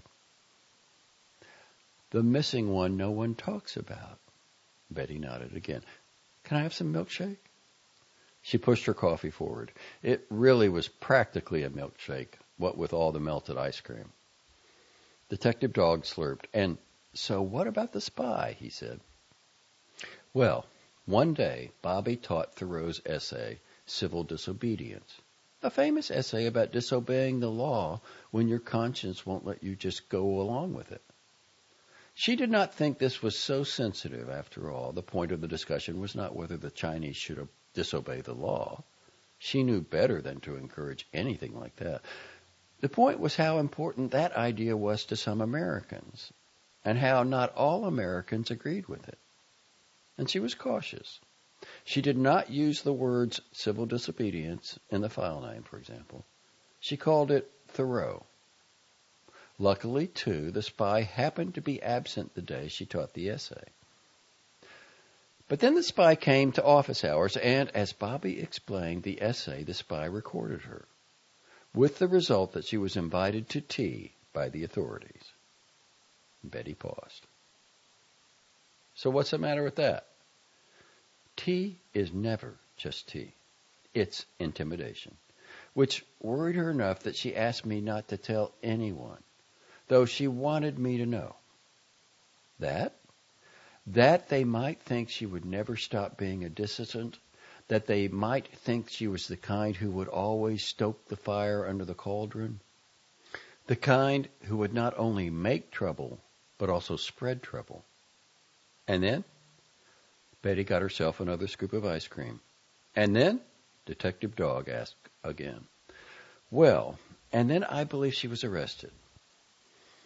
The missing one no one talks about. Betty nodded again. Can I have some milkshake? She pushed her coffee forward. It really was practically a milkshake, what with all the melted ice cream. Detective Dog slurped. And so what about the spy? He said. Well, one day Bobby taught Thoreau's essay, Civil Disobedience, a famous essay about disobeying the law when your conscience won't let you just go along with it. She did not think this was so sensitive, after all. The point of the discussion was not whether the Chinese should disobey the law. She knew better than to encourage anything like that. The point was how important that idea was to some Americans, and how not all Americans agreed with it. And she was cautious. She did not use the words civil disobedience in the file name, for example. She called it Thoreau. Luckily, too, the spy happened to be absent the day she taught the essay. But then the spy came to office hours, and as Bobby explained the essay, the spy recorded her, with the result that she was invited to tea by the authorities. Betty paused. So what's the matter with that? Tea is never just tea. It's intimidation, which worried her enough that she asked me not to tell anyone, though she wanted me to know. That? That they might think she would never stop being a dissident, that they might think she was the kind who would always stoke the fire under the cauldron, the kind who would not only make trouble, but also spread trouble. And then? Betty got herself another scoop of ice cream. And then? Detective Dog asked again. Well, and then I believe she was arrested.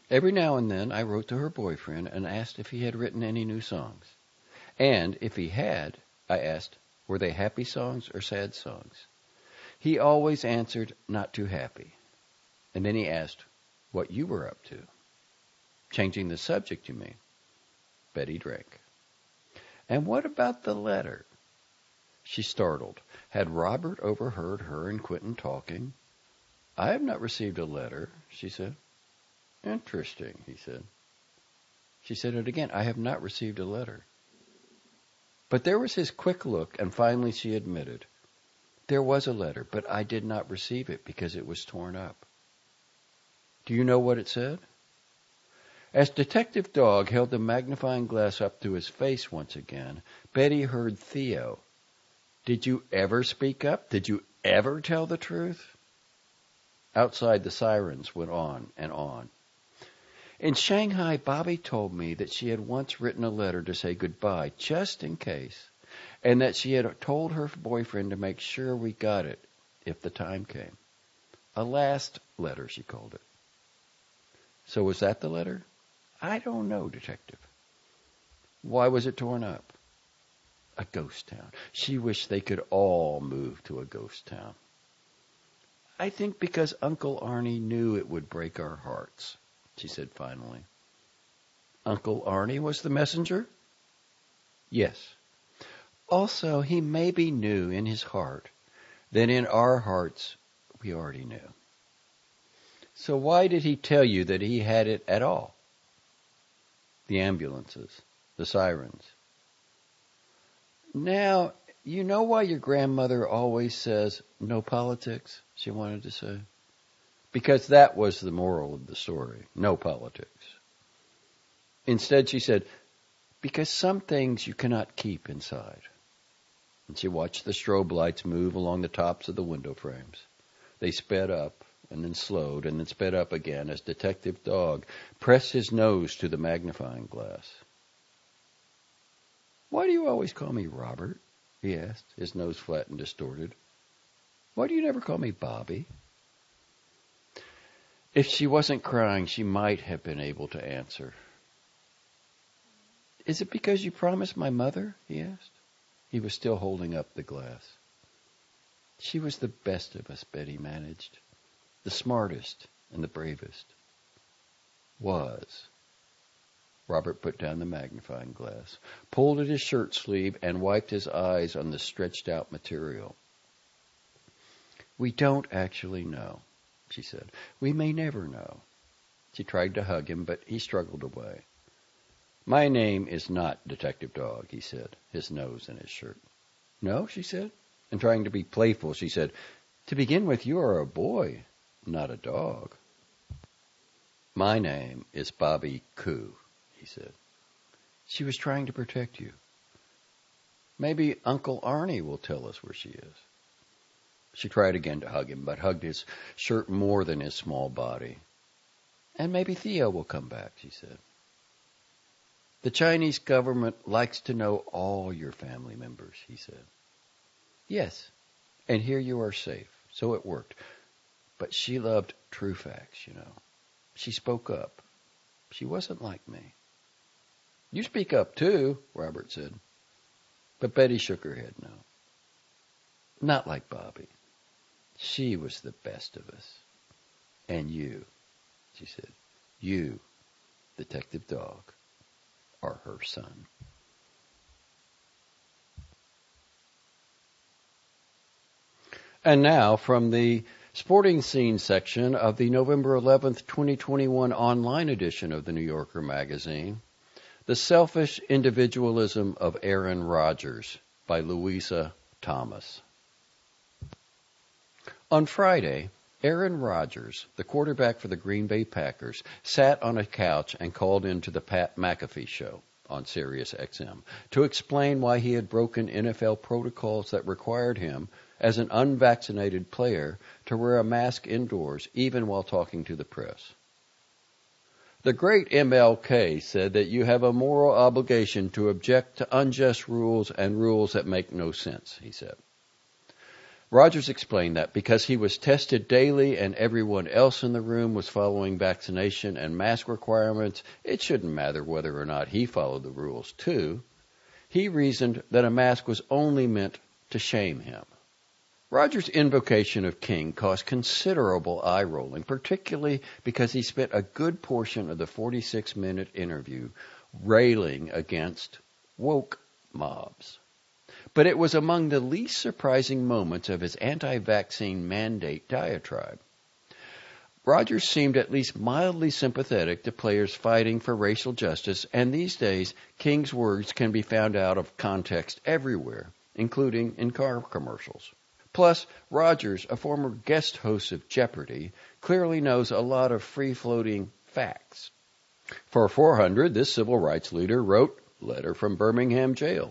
Every now and then I wrote to her boyfriend and asked if he had written any new songs. And if he had, I asked, were they happy songs or sad songs? He always answered, not too happy. And then he asked what you were up to. Changing the subject, you mean? Betty drank. And what about the letter? She startled. Had Robert overheard her and Quentin talking? I have not received a letter, she said. Interesting, he said. She said it again. I have not received a letter. But there was his quick look, and finally she admitted. There was a letter, but I did not receive it because it was torn up. Do you know what it said? As Detective Dog held the magnifying glass up to his face once again, Betty heard Theo. Did you ever speak up? Did you ever tell the truth? Outside, the sirens went on and on. In Shanghai, Bobby told me that she had once written a letter to say goodbye, just in case, and that she had told her boyfriend to make sure we got it if the time came. A last letter, she called it. So was that the letter? I don't know, Detective. Why was it torn up? A ghost town. She wished they could all move to a ghost town. I think because Uncle Arnie knew it would break our hearts, she said finally. Uncle Arnie was the messenger? Yes. Also, he maybe knew in his heart that in our hearts we already knew. So why did he tell you that he had it at all? The ambulances, the sirens. Now, you know why your grandmother always says, no politics, she wanted to say? Because that was the moral of the story, no politics. Instead, she said, because some things you cannot keep inside. And she watched the strobe lights move along the tops of the window frames. They sped up and then slowed and then sped up again as Detective Dog pressed his nose to the magnifying glass. Why do you always call me Robert? He asked, his nose flat and distorted. Why do you never call me Bobby? If she wasn't crying, she might have been able to answer. Is it because you promised my mother? He asked. He was still holding up the glass. She was the best of us, Betty managed. The smartest and the bravest. Was. Robert put down the magnifying glass, pulled at his shirt sleeve, and wiped his eyes on the stretched out material. We don't actually know, she said. We may never know. She tried to hug him, but he struggled away. My name is not Detective Dog, he said, his nose in his shirt. No, she said. And trying to be playful, she said, to begin with, you are a boy, not a dog. My name is Bobby Koo, he said. She was trying to protect you. Maybe Uncle Arnie will tell us where she is. She tried again to hug him, but hugged his shirt more than his small body. And maybe Theo will come back, she said. The Chinese government likes to know all your family members, he said. Yes, and here you are safe, so it worked. But she loved true facts, you know. She spoke up. She wasn't like me. You speak up too, Robert said. But Betty shook her head no. Not like Bobby. She was the best of us. And you, she said, you, Detective Dog, are her son. And now, from the Sporting Scene section of the November eleventh, twenty twenty-one online edition of the New Yorker magazine, The Selfish Individualism of Aaron Rodgers by Louisa Thomas. On Friday, Aaron Rodgers, the quarterback for the Green Bay Packers, sat on a couch and called into the Pat McAfee show on Sirius X M to explain why he had broken N F L protocols that required him, as an unvaccinated player, to wear a mask indoors even while talking to the press. The great M L K said that you have a moral obligation to object to unjust rules and rules that make no sense, he said. Rogers explained that because he was tested daily and everyone else in the room was following vaccination and mask requirements, it shouldn't matter whether or not he followed the rules too. He reasoned that a mask was only meant to shame him. Rogers' invocation of King caused considerable eye-rolling, particularly because he spent a good portion of the forty-six minute interview railing against woke mobs. But it was among the least surprising moments of his anti-vaccine mandate diatribe. Rogers seemed at least mildly sympathetic to players fighting for racial justice, and these days, King's words can be found out of context everywhere, including in car commercials. Plus, Rogers, a former guest host of Jeopardy, clearly knows a lot of free-floating facts. For four hundred, this civil rights leader wrote, "Letter from Birmingham Jail."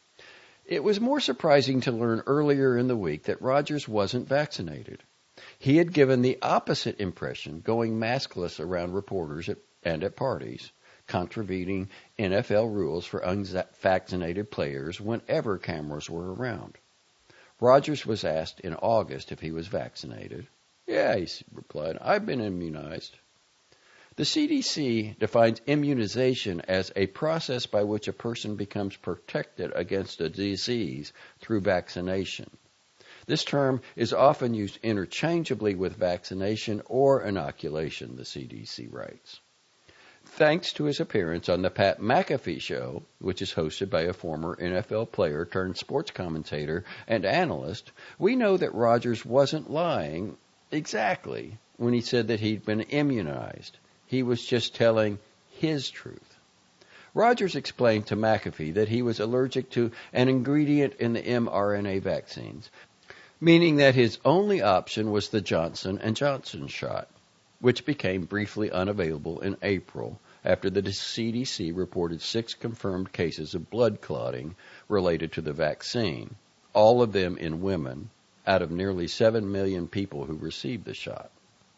It was more surprising to learn earlier in the week that Rogers wasn't vaccinated. He had given the opposite impression, going maskless around reporters at, and at parties, contravening N F L rules for unvaccinated players whenever cameras were around. Rogers was asked in August if he was vaccinated. "Yeah," he replied, "I've been immunized." The C D C defines immunization as a process by which a person becomes protected against a disease through vaccination. This term is often used interchangeably with vaccination or inoculation, the C D C writes. Thanks to his appearance on the Pat McAfee Show, which is hosted by a former N F L player turned sports commentator and analyst, we know that Rogers wasn't lying exactly when he said that he'd been immunized. He was just telling his truth. Rogers explained to McAfee that he was allergic to an ingredient in the mRNA vaccines, meaning that his only option was the Johnson and Johnson shot, which became briefly unavailable in April after the C D C reported six confirmed cases of blood clotting related to the vaccine, all of them in women, out of nearly seven million people who received the shot.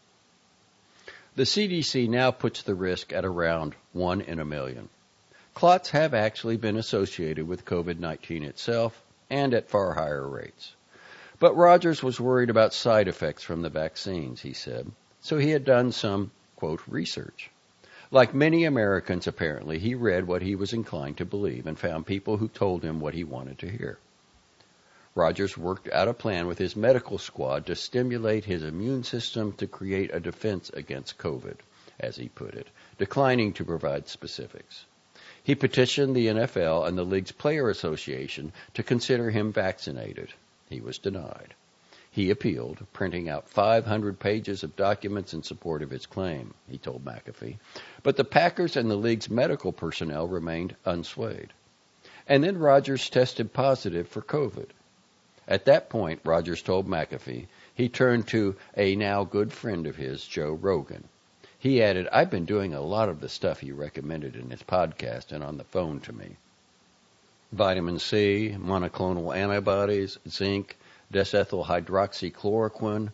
The C D C now puts the risk at around one in a million. Clots have actually been associated with COVID nineteen itself and at far higher rates. But Rogers was worried about side effects from the vaccines, he said, so he had done some, quote, research. Like many Americans, apparently, he read what he was inclined to believe and found people who told him what he wanted to hear. Rogers worked out a plan with his medical squad to stimulate his immune system to create a defense against COVID, as he put it, declining to provide specifics. He petitioned the N F L and the league's player association to consider him vaccinated. He was denied. He appealed, printing out five hundred pages of documents in support of his claim, he told McAfee. But the Packers and the league's medical personnel remained unswayed. And then Rogers tested positive for COVID. At that point, Rogers told McAfee, he turned to a now good friend of his, Joe Rogan. He added, "I've been doing a lot of the stuff he recommended in his podcast and on the phone to me. Vitamin C, monoclonal antibodies, zinc, desethylhydroxychloroquine.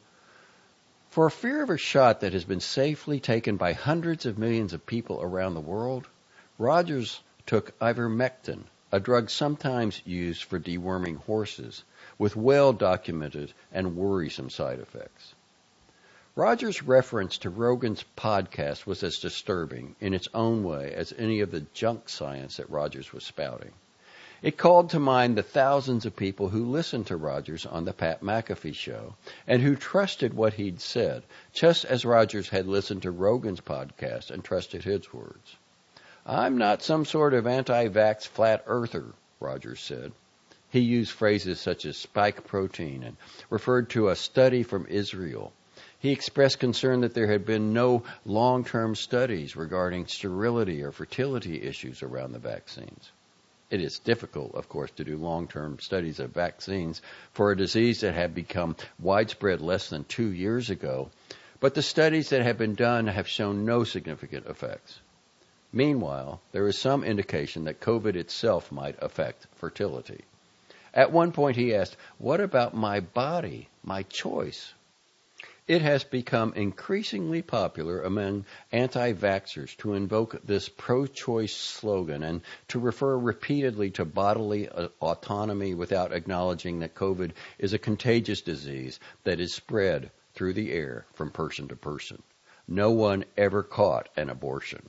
For fear of a shot that has been safely taken by hundreds of millions of people around the world, Rogers took ivermectin, a drug sometimes used for deworming horses, with well-documented and worrisome side effects." Rogers' reference to Rogan's podcast was as disturbing in its own way as any of the junk science that Rogers was spouting. It called to mind the thousands of people who listened to Rogers on the Pat McAfee Show and who trusted what he'd said, just as Rogers had listened to Rogan's podcast and trusted his words. "I'm not some sort of anti-vax flat earther," Rogers said. He used phrases such as spike protein and referred to a study from Israel. He expressed concern that there had been no long-term studies regarding sterility or fertility issues around the vaccines. It is difficult, of course, to do long-term studies of vaccines for a disease that had become widespread less than two years ago, but the studies that have been done have shown no significant effects. Meanwhile, there is some indication that COVID itself might affect fertility. At one point he asked, "What about my body, my choice?" It has become increasingly popular among anti-vaxxers to invoke this pro-choice slogan and to refer repeatedly to bodily autonomy without acknowledging that COVID is a contagious disease that is spread through the air from person to person. No one ever caught an abortion.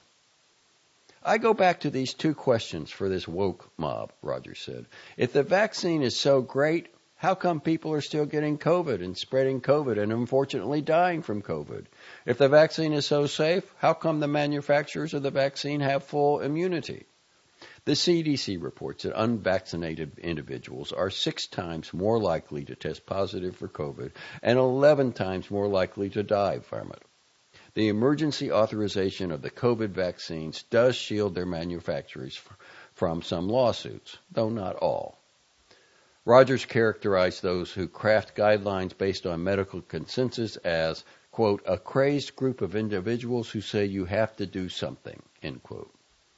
I go back to these two questions for this woke mob, Rogers said. If the vaccine is so great, how come people are still getting COVID and spreading COVID and unfortunately dying from COVID? If the vaccine is so safe, how come the manufacturers of the vaccine have full immunity? The C D C reports that unvaccinated individuals are six times more likely to test positive for COVID and eleven times more likely to die from it. The emergency authorization of the COVID vaccines does shield their manufacturers from some lawsuits, though not all. Rogers characterized those who craft guidelines based on medical consensus as, quote, a crazed group of individuals who say you have to do something, end quote.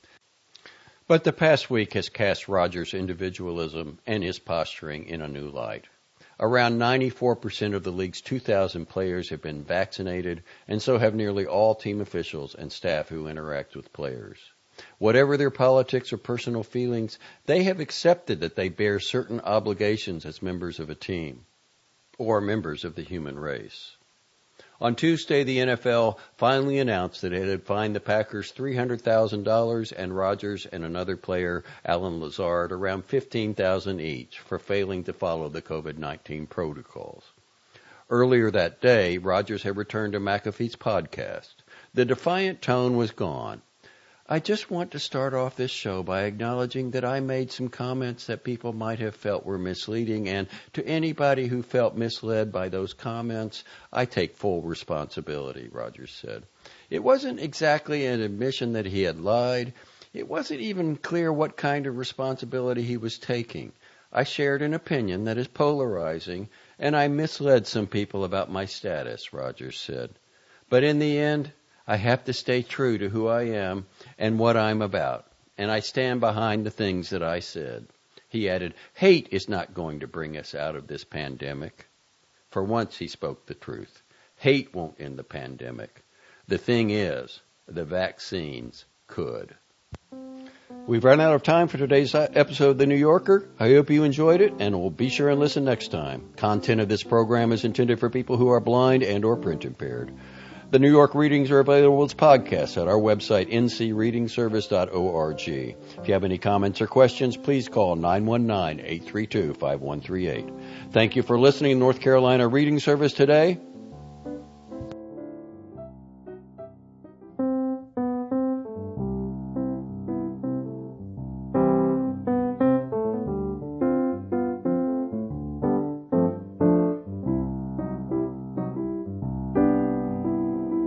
But the past week has cast Rogers' individualism and his posturing in a new light. Around ninety-four percent of the league's two thousand players have been vaccinated, and so have nearly all team officials and staff who interact with players. Whatever their politics or personal feelings, they have accepted that they bear certain obligations as members of a team or members of the human race. On Tuesday, the N F L finally announced that it had fined the Packers three hundred thousand dollars and Rodgers and another player, Allen Lazard, around fifteen thousand dollars each for failing to follow the COVID nineteen protocols. Earlier that day, Rodgers had returned to McAfee's podcast. The defiant tone was gone. I just want to start off this show by acknowledging that I made some comments that people might have felt were misleading, and to anybody who felt misled by those comments, I take full responsibility, Rogers said. It wasn't exactly an admission that he had lied. It wasn't even clear what kind of responsibility he was taking. I shared an opinion that is polarizing, and I misled some people about my status, Rogers said. But in the end, I have to stay true to who I am and what I'm about, and I stand behind the things that I said. He added, hate is not going to bring us out of this pandemic. For once, he spoke the truth. Hate won't end the pandemic. The thing is, the vaccines could. We've run out of time for today's episode of The New Yorker. I hope you enjoyed it, and we'll be sure and listen next time. Content of this program is intended for people who are blind and or print impaired. The New York readings are available as podcasts at our website, n c reading service dot org. If you have any comments or questions, please call nine one nine, eight three two, five one three eight. Thank you for listening to North Carolina Reading Service today.